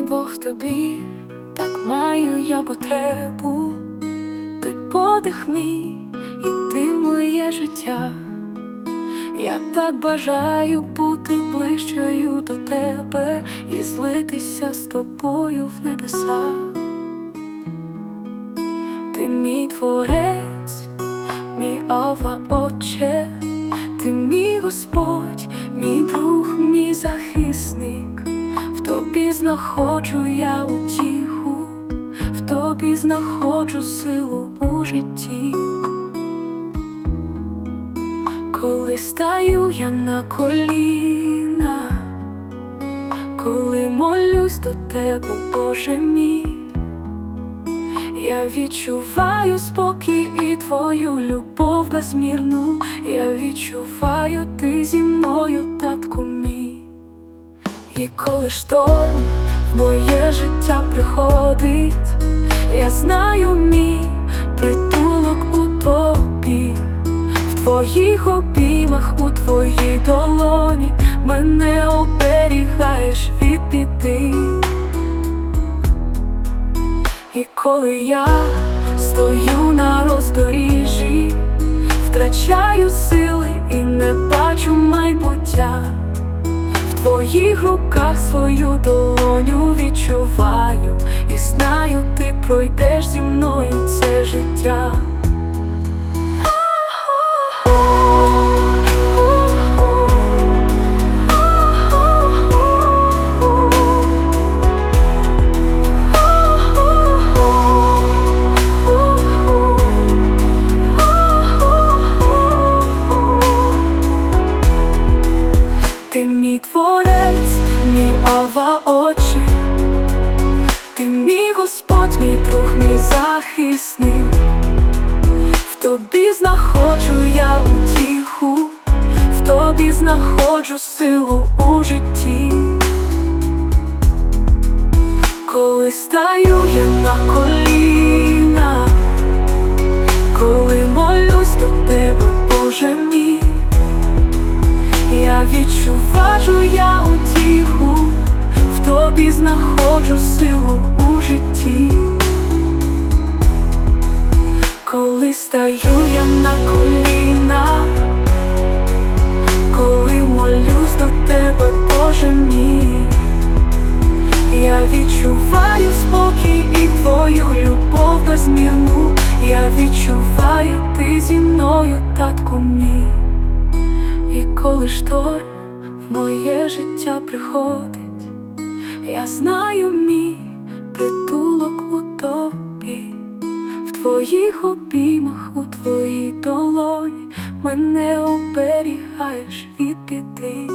Бог в тобі, так маю я потребу. Ти подих мій, і ти моє життя. Я так бажаю бути ближчою до тебе і злитися з тобою в небеса. Ти мій творець, мій Авва, Отче, ти мій Господь, мій друг, мій захисник. В тобі знаходжу я утіху, в тобі знаходжу силу у житті. Коли стаю я на коліна, коли молюсь до тебе, Боже мій, я відчуваю спокій і твою любов безмірну. Я відчуваю, ти зі мною, татку мій. І коли шторм в моє життя приходить, я знаю, мій притулок у тобі. В твоїх обіймах, у твоїй долоні мене оберігаєш від біди. І коли я стою на роздоріжжі, втрачаю сили і не бачу майбуття, в твоїх руках свою долоню відчуваю і знаю, ти пройдеш зі мною це життя. Ти мій творець, мій Авва, Отче, ти мій Господь, мій друг, мій захисник. В тобі знаходжу я утіху, в тобі знаходжу силу у житті. Коли стаю я на коліна, коли молюсь до тебе, Боже мій, я відчуваю я утіху, в тобі знаходжу силу у житті. Коли стаю я на коліна, коли молюсь до тебе, Боже мій, я відчуваю спокій і твою любов безмірну. Я відчуваю, ти зі мною, татку мій. І коли шторм в моє життя приходить, я знаю, мій притулок у тобі. В твоїх обіймах, у твоїй долоні мене оберігаєш від біди.